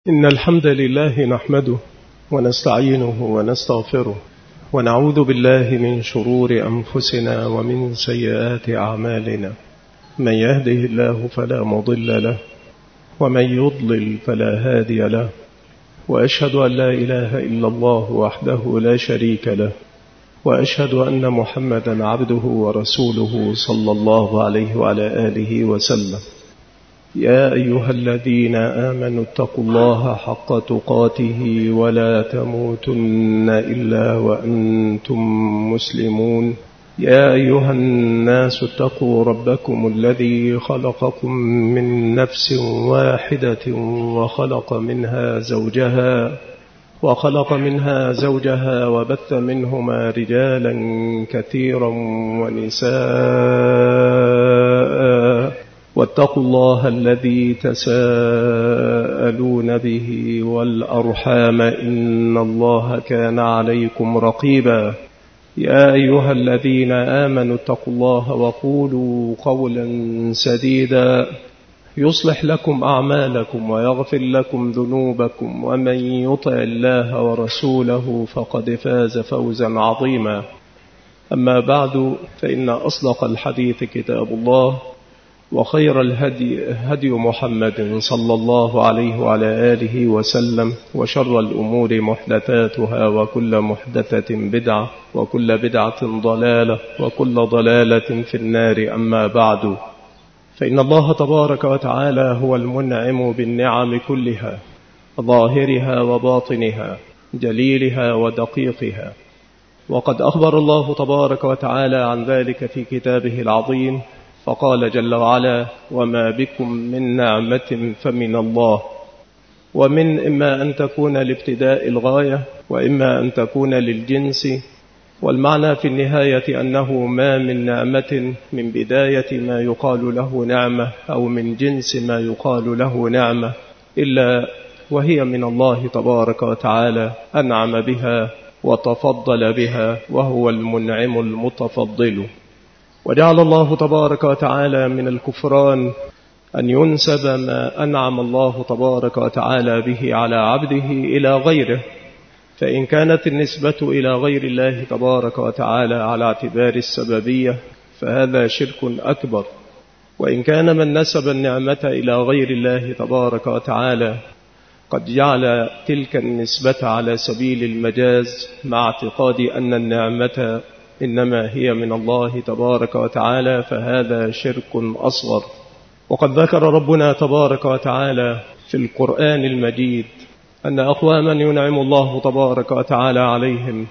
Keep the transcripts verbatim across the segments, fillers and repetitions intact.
إن الحمد لله نحمده ونستعينه ونستغفره ونعوذ بالله من شرور أنفسنا ومن سيئات أعمالنا. من يهده الله فلا مضل له ومن يضلل فلا هادي له، وأشهد أن لا إله إلا الله وحده لا شريك له، وأشهد أن محمدا عبده ورسوله صلى الله عليه وعلى آله وسلم. يا أيها الذين آمنوا اتقوا الله حق تقاته ولا تموتن إلا وأنتم مسلمون. يا أيها الناس اتقوا ربكم الذي خلقكم من نفس واحدة وخلق منها زوجها وخلق منها زوجها وبث منهما رجالا كثيرا ونساء، واتقوا الله الذي تساءلون به والأرحام إن الله كان عليكم رقيبا. يا أيها الذين آمنوا اتقوا الله وقولوا قولا سديدا يصلح لكم أعمالكم ويغفر لكم ذنوبكم، ومن يطع الله ورسوله فقد فاز فوزا عظيما. أما بعد، فإن أصدق الحديث كتاب الله، وخير الهدي هدي محمد صلى الله عليه وعلى آله وسلم، وشر الأمور محدثاتها، وكل محدثة بدعة، وكل بدعة ضلالة، وكل ضلالة في النار. أما بعد، فإن الله تبارك وتعالى هو المنعم بالنعم كلها، ظاهرها وباطنها، جليلها ودقيقها، وقد أخبر الله تبارك وتعالى عن ذلك في كتابه العظيم، فقال جل وعلا: وما بكم من نعمة فمن الله. ومن إما أن تكون لابتداء الغاية، وإما أن تكون للجنس، والمعنى في النهاية أنه ما من نعمة من بداية ما يقال له نعمة أو من جنس ما يقال له نعمة إلا وهي من الله تبارك وتعالى، أنعم بها وتفضل بها، وهو المنعم المتفضل. وجعل الله تبارك وتعالى من الكفران أن ينسب ما أنعم الله تبارك وتعالى به على عبده إلى غيره، فإن كانت النسبة إلى غير الله تبارك وتعالى على اعتبار السببية فهذا شرك أكبر، وإن كان من نسب النعمة إلى غير الله تبارك وتعالى قد جعل تلك النسبة على سبيل المجاز، مع اعتقاد أن النعمة إنما هي من الله تبارك وتعالى، فهذا شرك أصغر. وقد ذكر ربنا تبارك وتعالى في القرآن المجيد أن أقواما ينعم الله تبارك وتعالى عليهم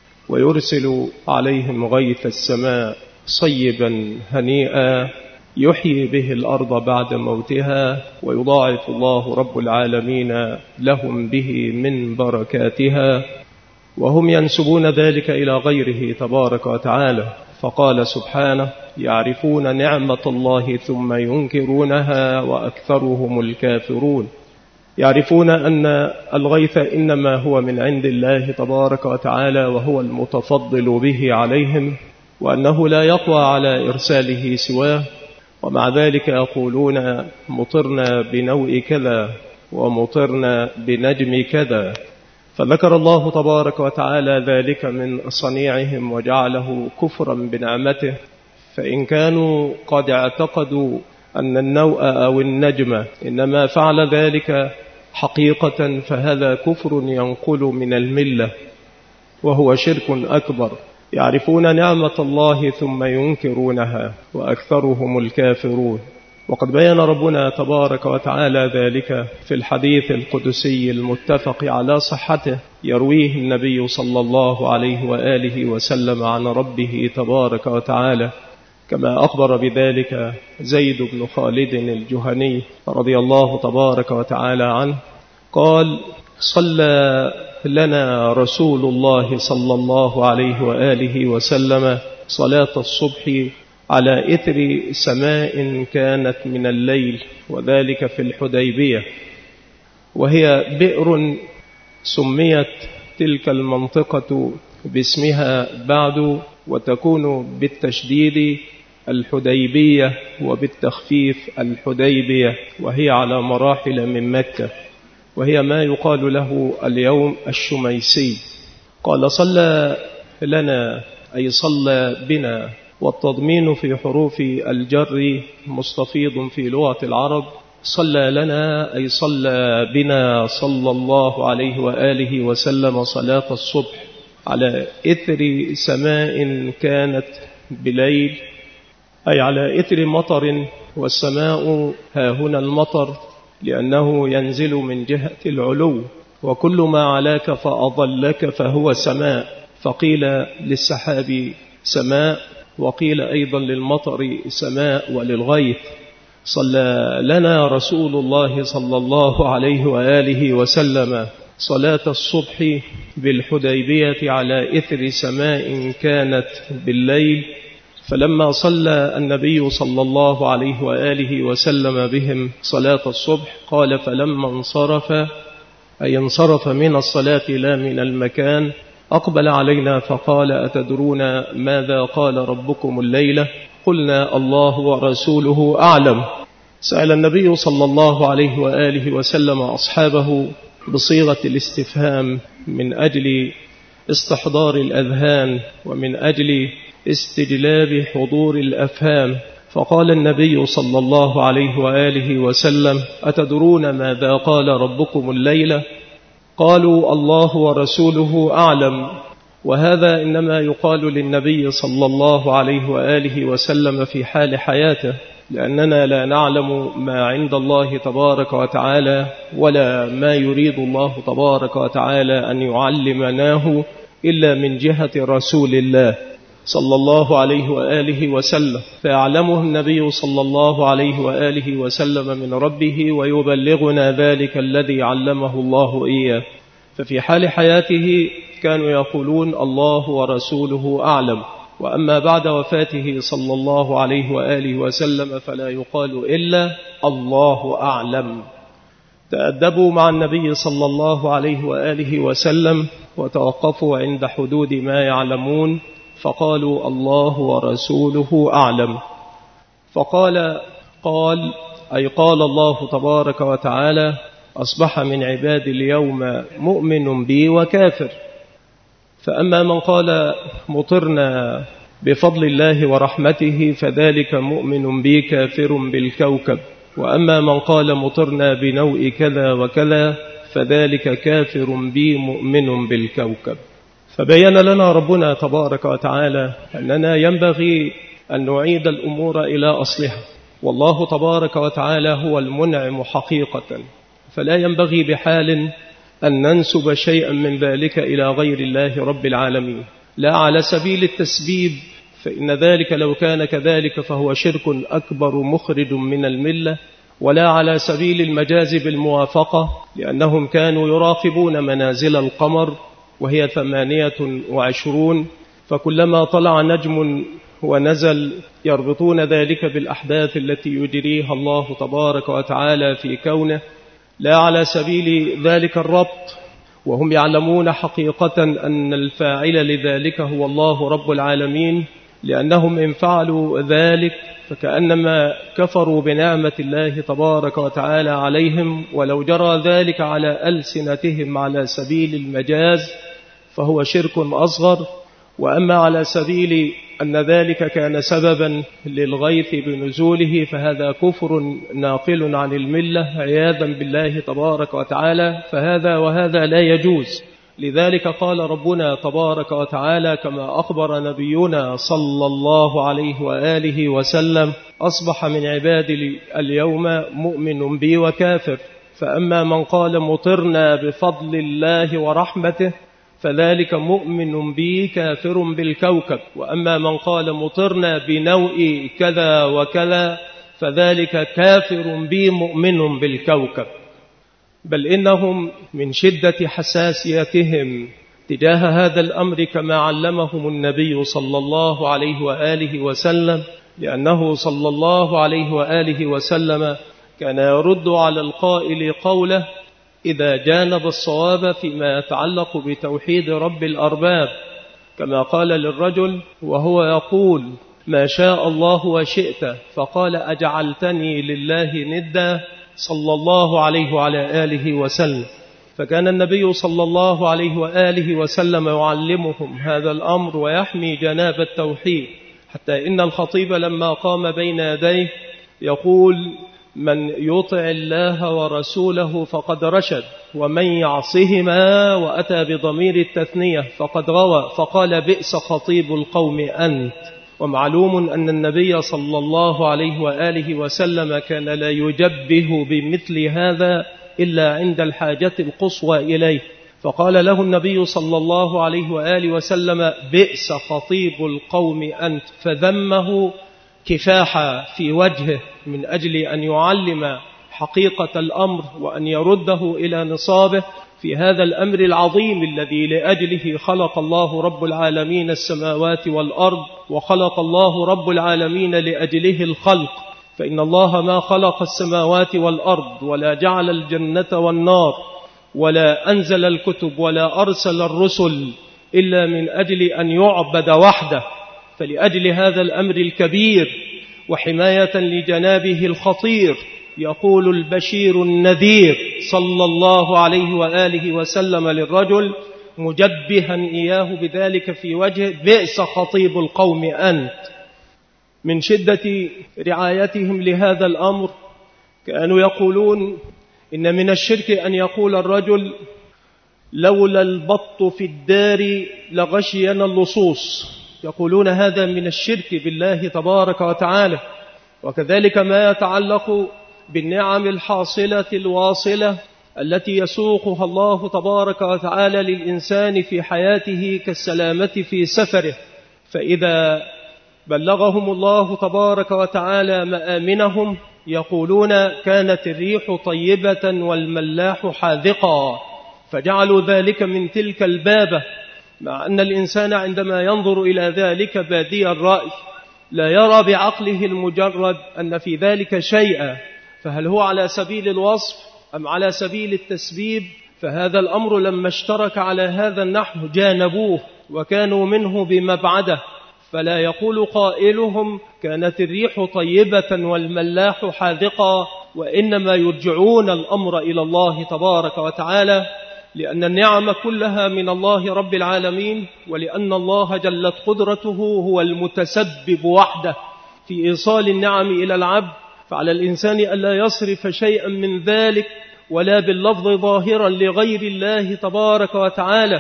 ويرسل عليهم غيث السماء صيبا هنيئا يحيي به الأرض بعد موتها، ويضاعف الله رب العالمين لهم به من بركاتها، وهم ينسبون ذلك إلى غيره تبارك وتعالى. فقال سبحانه: يعرفون نعمة الله ثم ينكرونها وأكثرهم الكافرون. يعرفون أن الغيث إنما هو من عند الله تبارك وتعالى، وهو المتفضل به عليهم، وأنه لا يقوى على إرساله سواه، ومع ذلك يقولون: مطرنا بنوء كذا ومطرنا بنجم كذا. فذكر الله تبارك وتعالى ذلك من صنيعهم وجعله كفرا بنعمته، فإن كانوا قد اعتقدوا أن النوء أو النجم إنما فعل ذلك حقيقة فهذا كفر ينقل من الملة، وهو شرك أكبر. يعرفون نعمة الله ثم ينكرونها وأكثرهم الكافرون. وقد بين ربنا تبارك وتعالى ذلك في الحديث القدسي المتفق على صحته، يرويه النبي صلى الله عليه وآله وسلم عن ربه تبارك وتعالى، كما أخبر بذلك زيد بن خالد الجهني رضي الله تبارك وتعالى عنه، قال: صلى لنا رسول الله صلى الله عليه وآله وسلم صلاة الصبح على إثر سماء كانت من الليل، وذلك في الحديبية، وهي بئر سميت تلك المنطقة باسمها بعد، وتكون بالتشديد الحديبية وبالتخفيف الحديبية، وهي على مراحل من مكة. وهي ما يقال له اليوم الشميسي. قال صلى لنا أي صلى بنا، والتضمين في حروف الجر مستفيض في لغة العرب. صلى لنا أي صلى بنا صلى الله عليه وآله وسلم صلاة الصبح على إثر سماء كانت بليل، أي على إثر مطر، والسماء ها هنا المطر لأنه ينزل من جهة العلو، وكل ما علاك فأضلك فهو سماء، فقيل للسحاب سماء، وقيل أيضا للمطر سماء وللغيث. صلى لنا رسول الله صلى الله عليه وآله وسلم صلاة الصبح بالحديبية على إثر سماء كانت بالليل، فلما صلى النبي صلى الله عليه وآله وسلم بهم صلاة الصبح قال فلما انصرف، أي انصرف من الصلاة لا من المكان، أقبل علينا فقال أتدرون ماذا قال ربكم الليلة؟ قلنا الله ورسوله أعلم. سأل النبي صلى الله عليه وآله وسلم أصحابه بصيغة الاستفهام من أجل استحضار الأذهان ومن أجل استجلاب حضور الأفهام، فقال النبي صلى الله عليه وآله وسلم أتدرون ماذا قال ربكم الليلة؟ قالوا الله ورسوله أعلم. وهذا إنما يقال للنبي صلى الله عليه وآله وسلم في حال حياته، لأننا لا نعلم ما عند الله تبارك وتعالى ولا ما يريد الله تبارك وتعالى أن يعلمناه إلا من جهة رسول الله صلى الله عليه وآله وسلم، فيعلمه النبي صلى الله عليه وآله وسلم من ربه ويبلغنا ذلك الذي علمه الله إياه. ففي حال حياته كانوا يقولون الله ورسوله أعلم، وأما بعد وفاته صلى الله عليه وآله وسلم فلا يقال إلا الله أعلم. تأدبوا مع النبي صلى الله عليه وآله وسلم وتوقفوا عند حدود ما يعلمون، فقالوا الله ورسوله أعلم. فقال قال أي قال الله تبارك وتعالى أصبح من عبادي اليوم مؤمن بي وكافر. فأما من قال مطرنا بفضل الله ورحمته فذلك مؤمن بي كافر بالكوكب، وأما من قال مطرنا بنوء كذا وكذا فذلك كافر بي مؤمن بالكوكب. فبين لنا ربنا تبارك وتعالى أننا ينبغي أن نعيد الأمور إلى أصلها، والله تبارك وتعالى هو المنعم حقيقة، فلا ينبغي بحال أن ننسب شيئا من ذلك إلى غير الله رب العالمين، لا على سبيل التسبيب، فإن ذلك لو كان كذلك فهو شرك أكبر مخرج من الملة، ولا على سبيل المجاز بالموافقة، لأنهم كانوا يراقبون منازل القمر وهي ثمانية وعشرون، فكلما طلع نجم ونزل يربطون ذلك بالأحداث التي يجريها الله تبارك وتعالى في كونه، لا على سبيل ذلك الربط، وهم يعلمون حقيقة أن الفاعل لذلك هو الله رب العالمين، لأنهم إن فعلوا ذلك فكأنما كفروا بنعمة الله تبارك وتعالى عليهم، ولو جرى ذلك على ألسنتهم على سبيل المجاز فهو شرك أصغر. وأما على سبيل أن ذلك كان سببا للغيث بنزوله فهذا كفر ناقل عن الملة عياذا بالله تبارك وتعالى، فهذا وهذا لا يجوز. لذلك قال ربنا تبارك وتعالى كما أخبر نبينا صلى الله عليه وآله وسلم أصبح من عبادي اليوم مؤمن بي وكافر. فأما من قال مطرنا بفضل الله ورحمته فذلك مؤمن بي كافر بالكوكب، وأما من قال مطرنا بنوء كذا وكذا فذلك كافر بي مؤمن بالكوكب. بل إنهم من شدة حساسيتهم تجاه هذا الأمر كما علمهم النبي صلى الله عليه وآله وسلم، لأنه صلى الله عليه وآله وسلم كان يرد على القائل قوله إذا جانب الصواب فيما يتعلق بتوحيد رب الأرباب، كما قال للرجل وهو يقول ما شاء الله وشئت، فقال أجعلتني لله ندا، صلى الله عليه وعلى آله وسلم. فكان النبي صلى الله عليه وآله وسلم يعلمهم هذا الأمر ويحمي جناب التوحيد، حتى إن الخطيب لما قام بين يديه يقول: من يطع الله ورسوله فقد رشد، ومن يعصهما، وأتى بضمير التثنية، فقد غوى، فقال: بئس خطيب القوم أنت. ومعلوم أن النبي صلى الله عليه وآله وسلم كان لا يجبه بمثل هذا إلا عند الحاجة القصوى إليه، فقال له النبي صلى الله عليه وآله وسلم: بئس خطيب القوم أنت، فذمه كفاحا في وجهه من أجل أن يعلم حقيقة الأمر وأن يرده إلى نصابه في هذا الأمر العظيم الذي لأجله خلق الله رب العالمين السماوات والأرض، وخلق الله رب العالمين لأجله الخلق. فإن الله ما خلق السماوات والأرض ولا جعل الجنة والنار ولا أنزل الكتب ولا أرسل الرسل إلا من أجل أن يعبد وحده. فلأجل هذا الأمر الكبير وحماية لجنابه الخطير يقول البشير النذير صلى الله عليه وآله وسلم للرجل مجبها إياه بذلك في وجهه: بئس خطيب القوم أنت. من شدة رعايتهم لهذا الأمر كانوا يقولون: إن من الشرك أن يقول الرجل: لولا البط في الدار لغشينا اللصوص. يقولون هذا من الشرك بالله تبارك وتعالى. وكذلك ما يتعلق بالنعم الحاصلة الواصلة التي يسوقها الله تبارك وتعالى للإنسان في حياته كالسلامة في سفره، فإذا بلغهم الله تبارك وتعالى مآمنهم يقولون: كانت الريح طيبة والملاح حاذقا، فجعلوا ذلك من تلك البابة، مع أن الإنسان عندما ينظر إلى ذلك بادي الرأي لا يرى بعقله المجرد أن في ذلك شيئا، فهل هو على سبيل الوصف أم على سبيل التسبيب؟ فهذا الأمر لما اشترك على هذا النحو جانبوه وكانوا منه بمبعده. فلا يقول قائلهم كانت الريح طيبة والملاح حاذقا، وإنما يرجعون الأمر إلى الله تبارك وتعالى، لأن النعم كلها من الله رب العالمين، ولأن الله جلت قدرته هو المتسبب وحده في إيصال النعم إلى العبد. فعلى الإنسان ألا يصرف شيئا من ذلك ولا باللفظ ظاهرا لغير الله تبارك وتعالى،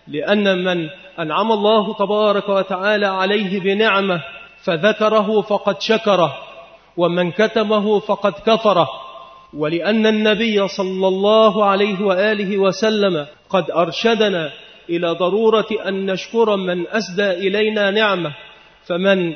لأن من أنعم الله تبارك وتعالى عليه بنعمة فذكره فقد شكره، ومن كتمه فقد كفره. ولأن النبي صلى الله عليه وآله وسلم قد أرشدنا إلى ضرورة أن نشكر من أسدى إلينا نعمة. فمن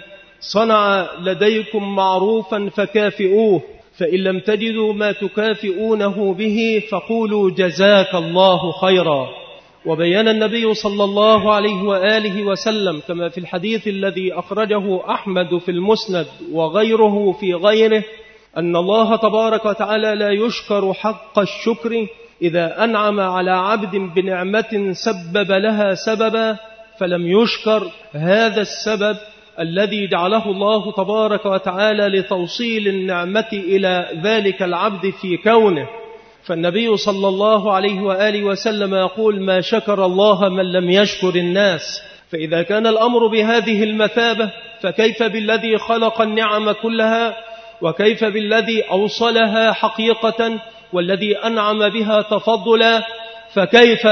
صنع لديكم معروفا فكافئوه، فإن لم تجدوا ما تكافئونه به فقولوا جزاك الله خيرا. وبيان النبي صلى الله عليه وآله وسلم كما في الحديث الذي أخرجه أحمد في المسند وغيره في غيره أن الله تبارك وتعالى لا يشكر حق الشكر إذا أنعم على عبد بنعمة سبب لها سببا فلم يشكر هذا السبب الذي جعله الله تبارك وتعالى لتوصيل النعمة إلى ذلك العبد في كونه. فالنبي صلى الله عليه وآله وسلم يقول: ما شكر الله من لم يشكر الناس. فإذا كان الأمر بهذه المثابة فكيف بالذي خلق النعم كلها، وكيف بالذي أوصلها حقيقة والذي أنعم بها تفضلا، فكيف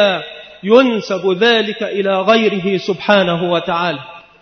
ينسب ذلك إلى غيره سبحانه وتعالى.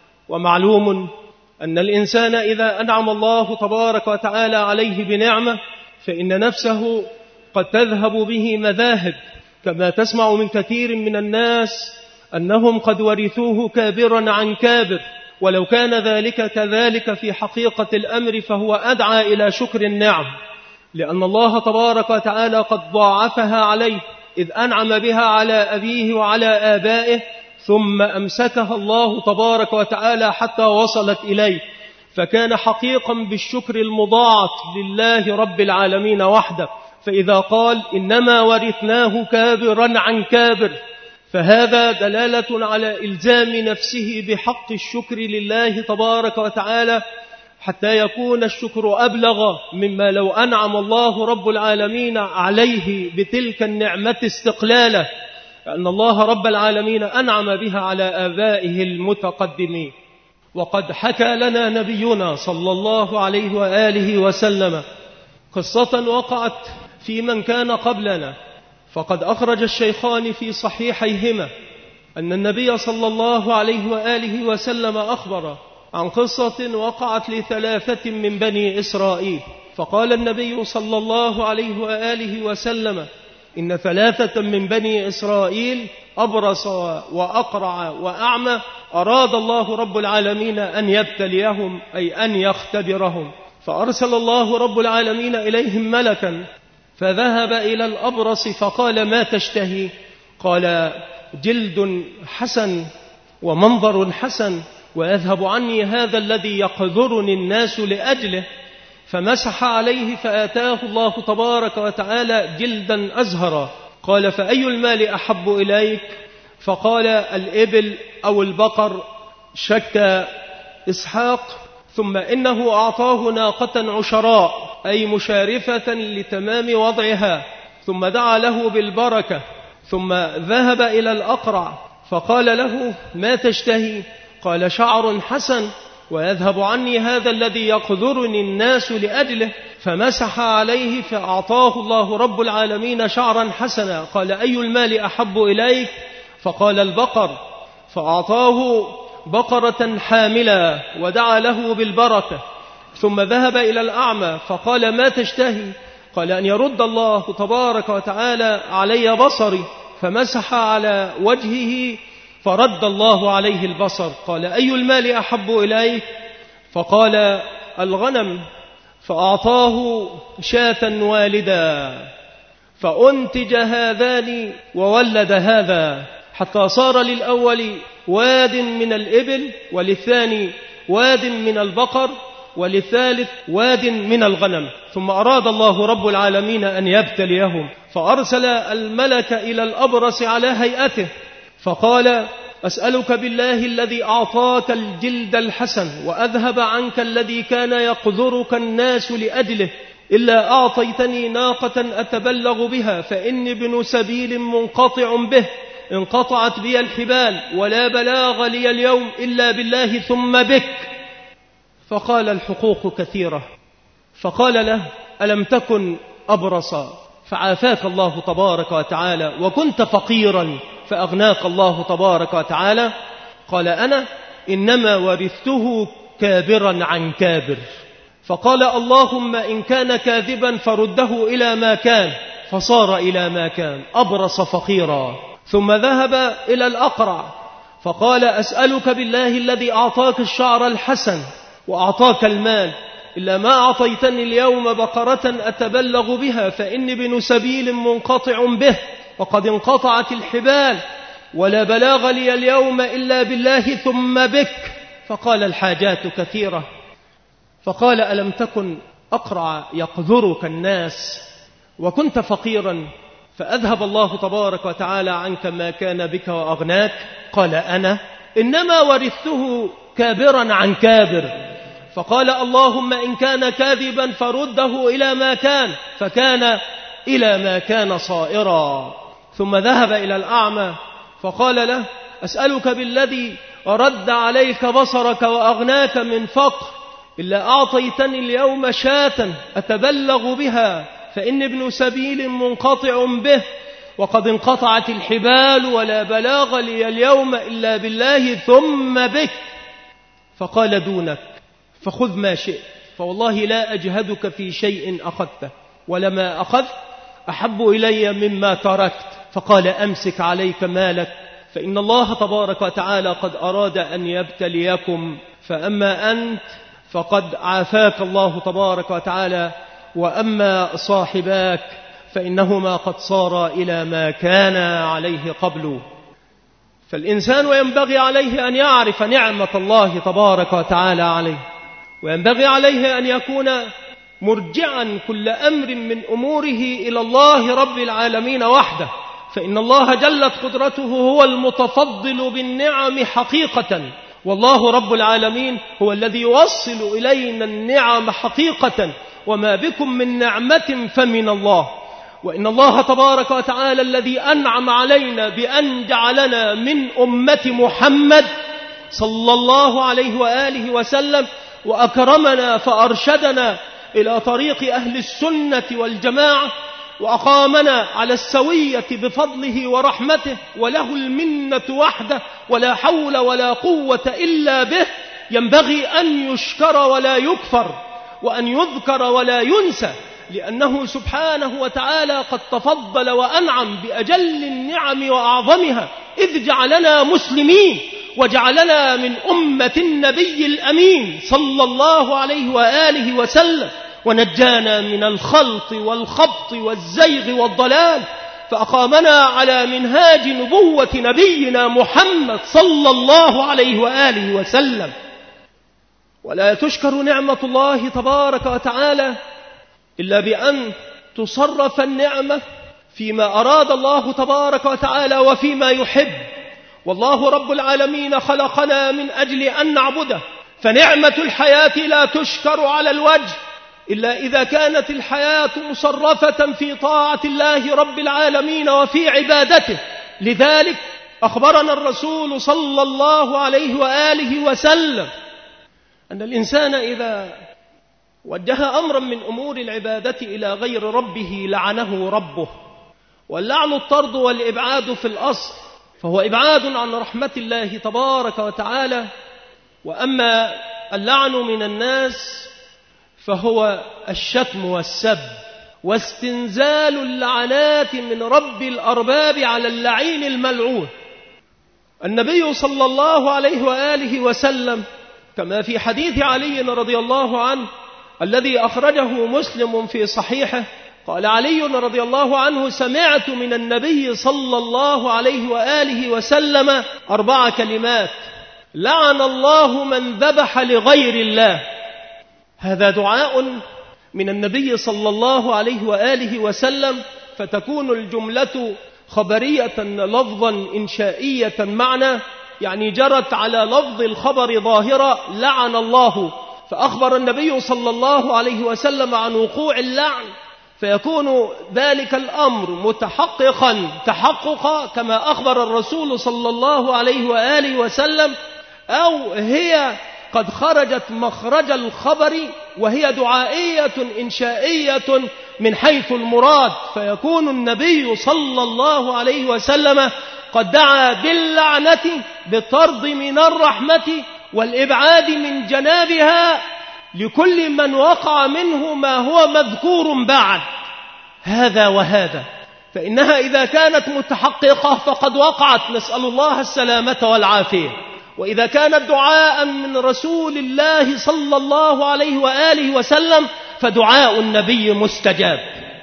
ومعلوم أن الإنسان إذا أنعم الله تبارك وتعالى عليه بنعمة فإن نفسه قد تذهب به مذاهب، كما تسمع من كثير من الناس أنهم قد ورثوه كابرا عن كابر. ولو كان ذلك كذلك في حقيقة الأمر فهو أدعى إلى شكر النعم، لأن الله تبارك وتعالى قد ضاعفها عليه إذ أنعم بها على أبيه وعلى آبائه، ثم أمسكها الله تبارك وتعالى حتى وصلت إليه، فكان حقيقا بالشكر المضاعف لله رب العالمين وحده. فإذا قال إنما ورثناه كابرا عن كابر فهذا دلالة على إلزام نفسه بحق الشكر لله تبارك وتعالى حتى يكون الشكر أبلغ مما لو أنعم الله رب العالمين عليه بتلك النعمة استقلاله، أن الله رب العالمين أنعم بها على آبائه المتقدمين. وقد حكى لنا نبينا صلى الله عليه وآله وسلم قصة وقعت في من كان قبلنا، فقد أخرج الشيخان في صحيحيهما أن النبي صلى الله عليه وآله وسلم أخبر عن قصة وقعت لثلاثة من بني إسرائيل، فقال النبي صلى الله عليه وآله وسلم إن ثلاثة من بني إسرائيل أبرص وأقرع وأعمى أراد الله رب العالمين أن يبتليهم، أي أن يختبرهم، فأرسل الله رب العالمين إليهم ملكا فذهب إلى الأبرص فقال ما تشتهي؟ قال جلد حسن ومنظر حسن ويذهب عني هذا الذي يقذرني الناس لأجله، فمسح عليه فآتاه الله تبارك وتعالى جلدا أزهرا. قال فأي المال أحب إليك؟ فقال الإبل أو البقر؟ شك إسحاق. ثم إنه أعطاه ناقة عشراء أي مشارفة لتمام وضعها، ثم دعا له بالبركة. ثم ذهب إلى الأقرع فقال له ما تشتهي؟ قال شعر حسن ويذهب عني هذا الذي يقذرني الناس لأجله، فمسح عليه فأعطاه الله رب العالمين شعرا حسنا. قال أي المال أحب إليك؟ فقال البقر، فأعطاه بقرة حاملة ودعا له بالبركة. ثم ذهب إلى الأعمى فقال ما تشتهي؟ قال أن يرد الله تبارك وتعالى علي بصري، فمسح على وجهه فرد الله عليه البصر. قال أي المال أحب إليك؟ فقال الغنم، فأعطاه شاة والدا، فأنتج هذان وولد هذا، حتى صار للأول واد من الإبل، وللثاني واد من البقر، وللثالث واد من الغنم. ثم أراد الله رب العالمين أن يبتليهم، فأرسل الملك إلى الأبرص على هيئته فقال أسألك بالله الذي أعطاك الجلد الحسن وأذهب عنك الذي كان يقذرك الناس لأجله، إلا أعطيتني ناقة أتبلغ بها، فإني ابن سبيل منقطع به، انقطعت بي الحبال ولا بلاغ لي اليوم إلا بالله ثم بك. فقال الحقوق كثيرة. فقال له ألم تكن أبرصا فعافاك الله تبارك وتعالى، وكنت فقيرا فأغناك الله تبارك وتعالى؟ قال أنا إنما ورثته كابرا عن كابر. فقال اللهم إن كان كاذبا فرده إلى ما كان، فصار إلى ما كان أبرص فقيرا. ثم ذهب إلى الأقرع فقال أسألك بالله الذي أعطاك الشعر الحسن وأعطاك المال، إلا ما أعطيتني اليوم بقرة أتبلغ بها، فإني ابن سبيل منقطع به وقد انقطعت الحبال ولا بلاغ لي اليوم إلا بالله ثم بك. فقال الحاجات كثيرة. فقال ألم تكن أقرع يقذرك الناس وكنت فقيرا فأذهب الله تبارك وتعالى عنك ما كان بك وأغناك؟ قال أنا إنما ورثته كابرا عن كابر. فقال اللهم إن كان كاذبا فرده إلى ما كان، فكان إلى ما كان صائرا. ثم ذهب إلى الأعمى فقال له أسألك بالذي رد عليك بصرك وأغناك من فقر، إلا أعطيتني اليوم شاة أتبلغ بها، فإني ابن سبيل منقطع به وقد انقطعت الحبال ولا بلاغ لي اليوم إلا بالله ثم بك. فقال دونك فخذ ما شئت، فوالله لا أجهدك في شيء أخذته، ولما أخذت أحب إلي مما تركت. فقال أمسك عليك مالك، فإن الله تبارك وتعالى قد أراد أن يبتليكم، فأما أنت فقد عافاك الله تبارك وتعالى، وأما صاحباك فإنهما قد صار إلى ما كان عليه قبل. فالإنسان ينبغي عليه أن يعرف نعمة الله تبارك وتعالى عليه، وينبغي عليه أن يكون مرجعا كل أمر من أموره إلى الله رب العالمين وحده، فإن الله جلت قدرته هو المتفضل بالنعم حقيقة، والله رب العالمين هو الذي يوصل إلينا النعم حقيقة، وما بكم من نعمة فمن الله. وإن الله تبارك وتعالى الذي أنعم علينا بأن جعلنا من أمة محمد صلى الله عليه وآله وسلم، وأكرمنا فأرشدنا إلى طريق أهل السنة والجماعة، وأقامنا على السوية بفضله ورحمته، وله المنة وحده، ولا حول ولا قوة إلا به. ينبغي أن يشكر ولا يكفر، وأن يذكر ولا ينسى، لأنه سبحانه وتعالى قد تفضل وأنعم بأجل النعم وأعظمها، إذ جعلنا مسلمين، وجعلنا من أمة النبي الأمين صلى الله عليه وآله وسلم، ونجانا من الخلط والخبط والزيغ والضلال، فأقامنا على منهاج نبوة نبينا محمد صلى الله عليه وآله وسلم. ولا تشكر نعمة الله تبارك وتعالى إلا بأن تصرف النعمة فيما أراد الله تبارك وتعالى وفيما يحب. والله رب العالمين خلقنا من أجل أن نعبده، فنعمة الحياة لا تشكر على الوجه إلا إذا كانت الحياة مصرفة في طاعة الله رب العالمين وفي عبادته. لذلك أخبرنا الرسول صلى الله عليه وآله وسلم أن الإنسان إذا وجه أمرا من أمور العبادة إلى غير ربه لعنه ربه. واللعن الطرد والإبعاد في الأصل، فهو إبعاد عن رحمة الله تبارك وتعالى. وأما اللعن من الناس فهو الشتم والسب واستنزال اللعنات من رب الأرباب على اللعين الملعون. النبي صلى الله عليه وآله وسلم كما في حديث علي رضي الله عنه الذي أخرجه مسلم في صحيحه، قال علي رضي الله عنه: سمعت من النبي صلى الله عليه وآله وسلم أربع كلمات: لعن الله من ذبح لغير الله. هذا دعاء من النبي صلى الله عليه وآله وسلم، فتكون الجملة خبرية لفظا إنشائية معنى، يعني جرت على لفظ الخبر ظاهرة لعن الله، فأخبر النبي صلى الله عليه وسلم عن وقوع اللعن، فيكون ذلك الأمر متحققا تحققا كما أخبر الرسول صلى الله عليه وآله وسلم، أو هي قد خرجت مخرج الخبر وهي دعائية إنشائية من حيث المراد، فيكون النبي صلى الله عليه وسلم قد دعا باللعنة بالطرد من الرحمة والإبعاد من جنابها لكل من وقع منه ما هو مذكور بعد هذا وهذا، فإنها إذا كانت متحققة فقد وقعت، نسأل الله السلامة والعافية. وإذا كانت دعاء من رسول الله صلى الله عليه وآله وسلم فدعاء النبي مستجاب،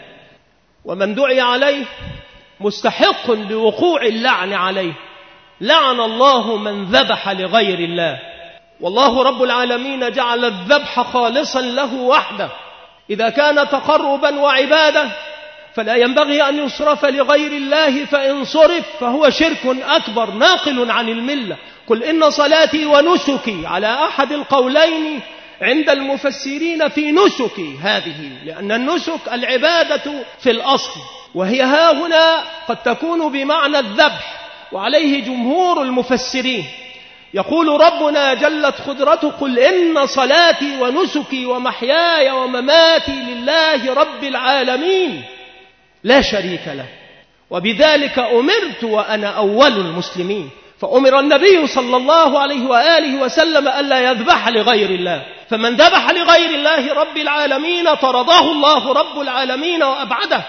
ومن دعي عليه مستحق لوقوع اللعن عليه. لعن الله من ذبح لغير الله. والله رب العالمين جعل الذبح خالصا له وحده، إذا كان تقربا وعبادة فلا ينبغي أن يصرف لغير الله، فإن صرف فهو شرك أكبر ناقل عن الملة. قل إن صلاتي ونسكي، على أحد القولين عند المفسرين في نسكي هذه، لأن النسك العبادة في الأصل، وهي ها هنا قد تكون بمعنى الذبح، وعليه جمهور المفسرين. يقول ربنا جلت قدرته: قل إن صلاتي ونسكي ومحياي ومماتي لله رب العالمين لا شريك له، وبذلك أمرت وأنا أول المسلمين. فأمر النبي صلى الله عليه وآله وسلم ألا يذبح لغير الله، فمن ذبح لغير الله رب العالمين طرده الله رب العالمين وأبعده،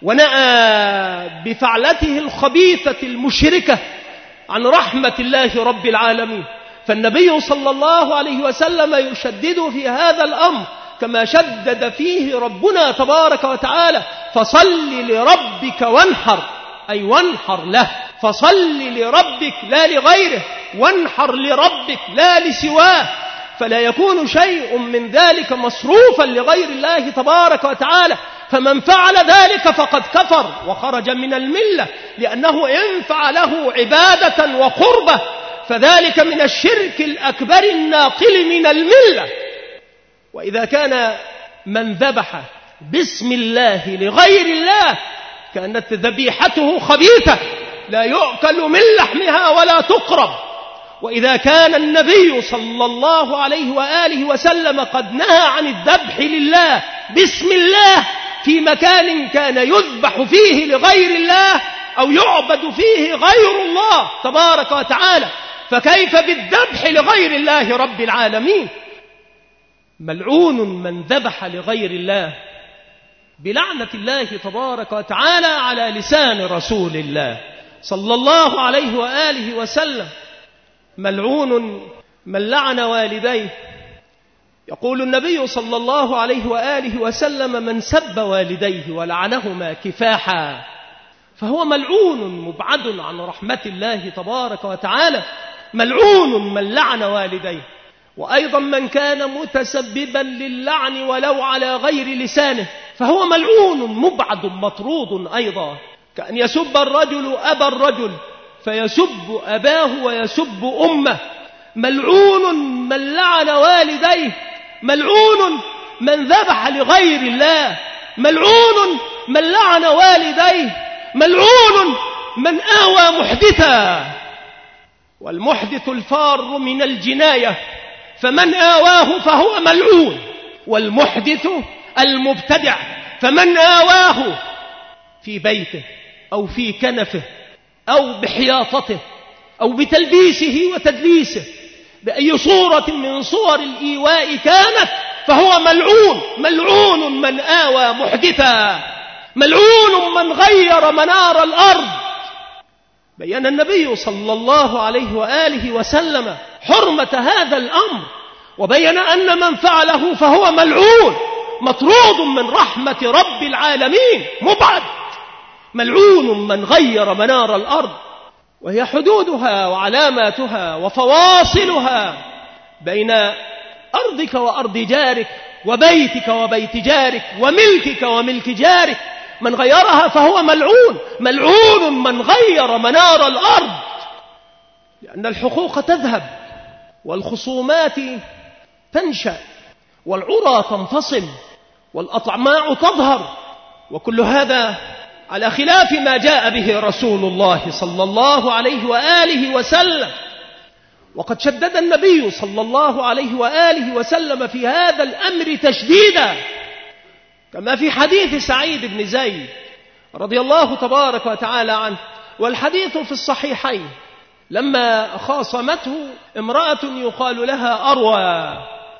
ونأى بفعلته الخبيثة المشركة عن رحمة الله رب العالمين. فالنبي صلى الله عليه وسلم يشدد في هذا الأمر كما شدد فيه ربنا تبارك وتعالى: فصل لربك وانحر، أي وانحر له، فصل لربك لا لغيره، وانحر لربك لا لسواه. فلا يكون شيء من ذلك مصروفا لغير الله تبارك وتعالى، فمن فعل ذلك فقد كفر وخرج من الملة، لأنه إن فعله عبادة وقربة فذلك من الشرك الأكبر الناقل من الملة. وإذا كان من ذبح باسم الله لغير الله كانت ذبيحته خبيثة لا يؤكل من لحمها ولا تقرب. وإذا كان النبي صلى الله عليه وآله وسلم قد نهى عن الذبح لله باسم الله في مكان كان يذبح فيه لغير الله أو يعبد فيه غير الله تبارك وتعالى، فكيف بالذبح لغير الله رب العالمين؟ ملعون من ذبح لغير الله بلعنة الله تبارك وتعالى على لسان رسول الله صلى الله عليه وآله وسلم. ملعون من لعن والديه. يقول النبي صلى الله عليه وآله وسلم: من سب والديه ولعنهما كفاحا فهو ملعون مبعد عن رحمة الله تبارك وتعالى. ملعون من لعن والديه. وأيضا من كان متسببا للعن ولو على غير لسانه فهو ملعون مبعد مطرود أيضا، كأن يسب الرجل أبا الرجل فيسب أباه ويسب أمه. ملعون من لعن والديه. ملعون من ذبح لغير الله. ملعون من لعن والديه. ملعون من آوى محدثا. والمحدث الفار من الجناية، فمن آواه فهو ملعون. والمحدث المبتدع فمن آواه في بيته أو في كنفه أو بحياطته أو بتلبيسه وتدليسه بأي صورة من صور الإيواء كانت فهو ملعون. ملعون من آوى محدثا. ملعون من غير منار الأرض. بيّن النبي صلى الله عليه وآله وسلم حرمة هذا الأمر، وبيّن أن من فعله فهو ملعون مطرود من رحمة رب العالمين مبعد. ملعون من غير منار الأرض، وهي حدودها وعلاماتها وفواصلها بين أرضك وأرض جارك وبيتك وبيت جارك وملكك وملك جارك. من غيرها فهو ملعون. ملعون من غير منار الأرض، لأن الحقوق تذهب والخصومات تنشأ والعرى تنفصل والأطماع تظهر، وكل هذا على خلاف ما جاء به رسول الله صلى الله عليه وآله وسلم. وقد شدد النبي صلى الله عليه وآله وسلم في هذا الأمر تشديدا، كما في حديث سعيد بن زيد رضي الله تبارك وتعالى عنه، والحديث في الصحيحين، لما خاصمته امرأة يقال لها أروى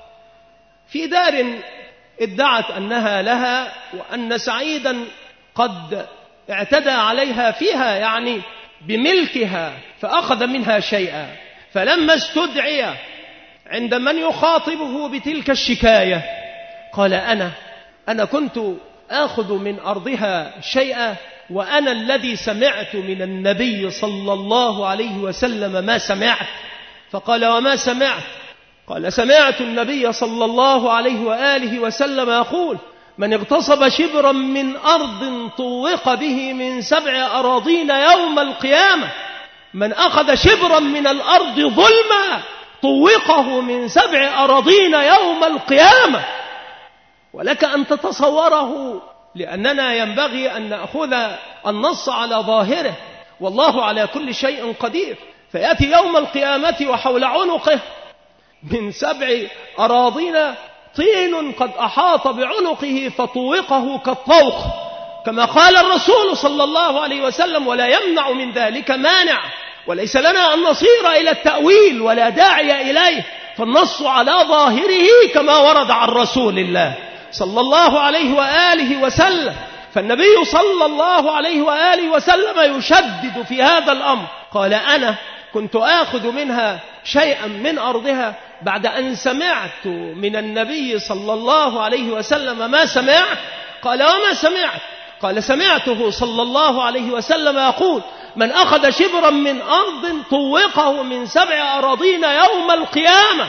في دار ادعت أنها لها وأن سعيدا قد اعتدى عليها فيها، يعني بملكها، فأخذ منها شيئا. فلما استدعي عند من يخاطبه بتلك الشكاية قال: أنا أنا كنت آخذ من أرضها شيئا، وأنا الذي سمعت من النبي صلى الله عليه وسلم ما سمعت. فقال: وما سمعت؟ قال: سمعت النبي صلى الله عليه وآله وسلم يقول: من اغتصب شبرا من أرض طوق به من سبع أراضين يوم القيامة. من أخذ شبرا من الأرض ظلما طوقه من سبع أراضين يوم القيامة. ولك أن تتصوره، لأننا ينبغي أن نأخذ النص على ظاهره، والله على كل شيء قدير. فيأتي يوم القيامة وحول عنقه من سبع أراضين طين قد أحاط بعنقه فطوقه كالطوق، كما قال الرسول صلى الله عليه وسلم: ولا يمنع من ذلك مانع. وليس لنا أن نصير إلى التأويل ولا داعي إليه، فالنص على ظاهره كما ورد عن رسول الله صلى الله عليه وآله وسلم. فالنبي صلى الله عليه وآله وسلم يشدد في هذا الأمر. قال: أنا كنت آخذ منها شيئا من أرضها بعد أن سمعت من النبي صلى الله عليه وسلم ما سمعت. قال: وما سمعت؟ قال: سمعته صلى الله عليه وسلم يقول: من أخذ شبرا من أرض طوقه من سبع أراضين يوم القيامة.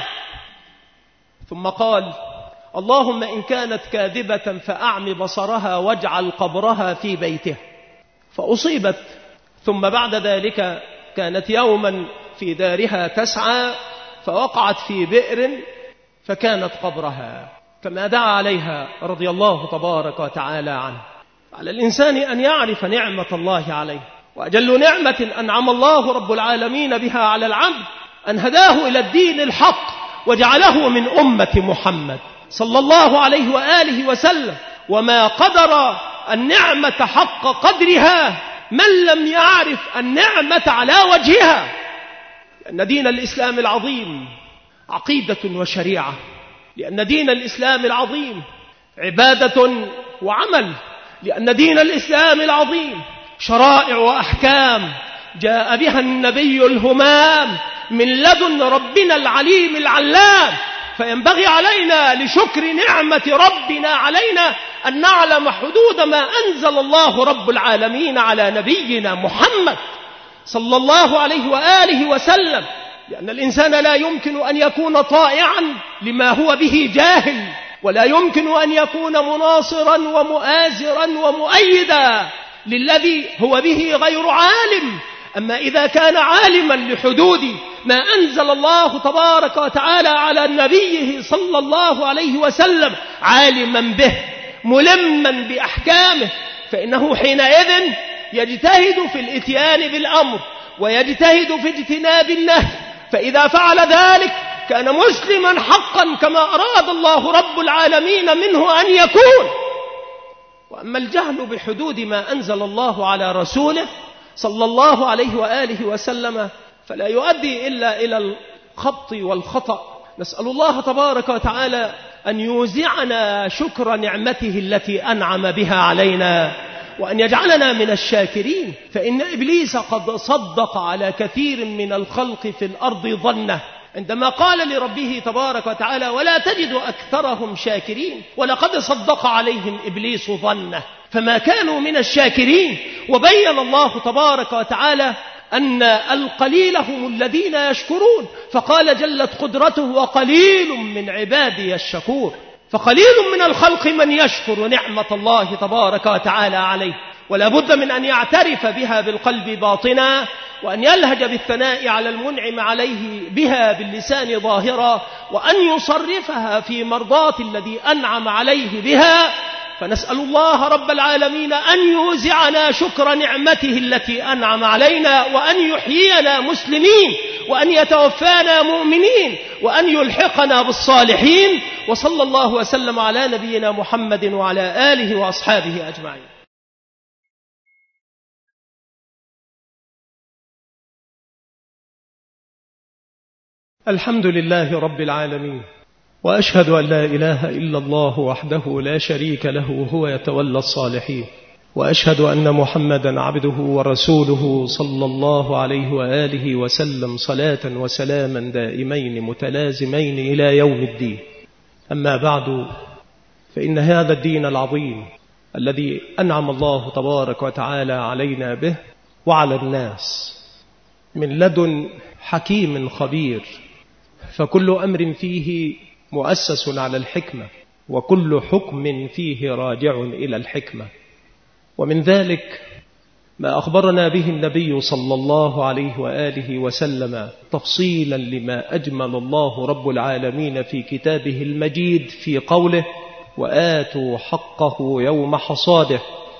ثم قال: اللهم إن كانت كاذبة فأعم بصرها واجعل قبرها في بيته. فأصيبت. ثم بعد ذلك كانت يوما في دارها تسعى فوقعت في بئر فكانت قبرها، كما دعا عليها رضي الله تبارك وتعالى عنه. على الإنسان أن يعرف نعمة الله عليه، وأجل نعمة أنعم الله رب العالمين بها على العبد أن هداه إلى الدين الحق وجعله من أمة محمد صلى الله عليه وآله وسلم. وما قدر النعمة حق قدرها من لم يعرف النعمة على وجهها، لأن دين الإسلام العظيم عقيدة وشريعة، لأن دين الإسلام العظيم عبادة وعمل، لأن دين الإسلام العظيم شرائع وأحكام جاء بها النبي الهمام من لدن ربنا العليم العلام. فينبغي علينا لشكر نعمة ربنا علينا أن نعلم حدود ما أنزل الله رب العالمين على نبينا محمد صلى الله عليه وآله وسلم، لأن الإنسان لا يمكن أن يكون طائعا لما هو به جاهل، ولا يمكن أن يكون مناصرا ومؤازرا ومؤيدا للذي هو به غير عالم. أما إذا كان عالما لحدود ما أنزل الله تبارك وتعالى على نبيه صلى الله عليه وسلم، عالما به ملما بأحكامه، فإنه حينئذ يجتهد في الإتيان بالأمر ويجتهد في اجتناب النهي، فإذا فعل ذلك كان مسلما حقا كما أراد الله رب العالمين منه أن يكون. وأما الجهل بحدود ما أنزل الله على رسوله صلى الله عليه وآله وسلم فلا يؤدي إلا إلى الخبط والخطأ. نسأل الله تبارك وتعالى أن يوزعنا شكر نعمته التي أنعم بها علينا، وأن يجعلنا من الشاكرين. فإن إبليس قد صدق على كثير من الخلق في الأرض ظنه عندما قال لربه تبارك وتعالى ولا تجد أكثرهم شاكرين، ولقد صدق عليهم إبليس ظنه فما كانوا من الشاكرين. وبين الله تبارك وتعالى أن القليل هم الذين يشكرون، فقال جلت قدرته وقليل من عبادي الشكور. فقليل من الخلق من يشكر نعمة الله تبارك وتعالى عليه، ولا بد من أن يعترف بها بالقلب باطنا، وأن يلهج بالثناء على المنعم عليه بها باللسان ظاهرا، وأن يصرفها في مرضاة الذي أنعم عليه بها. فنسأل الله رب العالمين أن يوزعنا شكر نعمته التي أنعم علينا، وأن يحيينا مسلمين، وأن يتوفانا مؤمنين، وأن يلحقنا بالصالحين. وصلى الله وسلم على نبينا محمد وعلى آله وأصحابه أجمعين. الحمد لله رب العالمين، وأشهد أن لا إله إلا الله وحده لا شريك له هو يتولى الصالحين، وأشهد أن محمدا عبده ورسوله صلى الله عليه وآله وسلم صلاة وسلاما دائمين متلازمين إلى يوم الدين. أما بعد، فإن هذا الدين العظيم الذي أنعم الله تبارك وتعالى علينا به وعلى الناس من لدن حكيم خبير، فكل أمر فيه مؤسس على الحكمة، وكل حكم فيه راجع إلى الحكمة. ومن ذلك ما أخبرنا به النبي صلى الله عليه وآله وسلم تفصيلا لما أجمل الله رب العالمين في كتابه المجيد في قوله وآتوا حقه يوم حصاده.